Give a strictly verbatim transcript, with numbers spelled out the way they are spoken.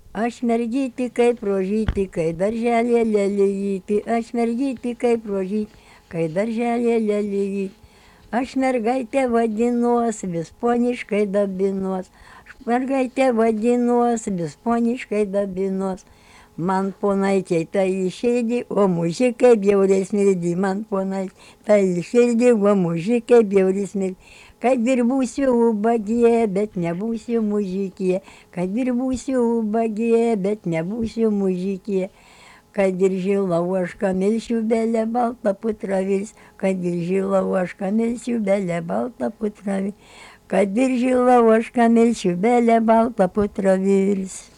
Aš mergytė kaip rožytė, kai darželė lelijytė, aš mergytė kaip rožytė, kai darželė lelijytė. Aš mergaitė vadinuos, vis poniškai dabinuos, aš mergaitė vadinuos, vis poniškai dabinuos. Man ponaičiai tai iširdį, o mužikai bjauriai smirdį, man ponaičiai tai iširdį, o mužikai bjauriai smirdį. Kad ir būsiu ubagė, bet nebūsiu mužikė, kad ir būsiu ubagė, bet nebūsiu mužikė. Kad ir žilą ožką milsiu, belė balta putra virs, kad ir žilą ožką milsiu, belė balta putra virs, kad ir žilą ožką milsiu, belė balta putra virs.